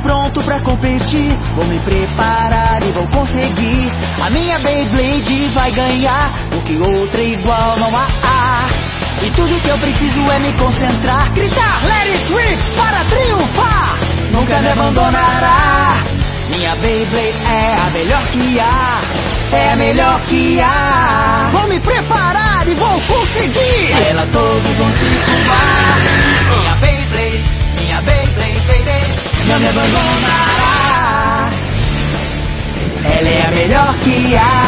pronto pra competir. Vou me preparar e vou conseguir. A minha Beyblade vai ganhar, porque outra igual não há. E tudo que eu preciso é me concentrar, gritar let it rip para triunfar. Nunca me abandonará. Minha Beyblade é a melhor que há, é a melhor que há. Vou me preparar e vou conseguir. A ela todos vão se curvar. Minha Beyblade, baby, não me abandonará. Ela é a melhor que há.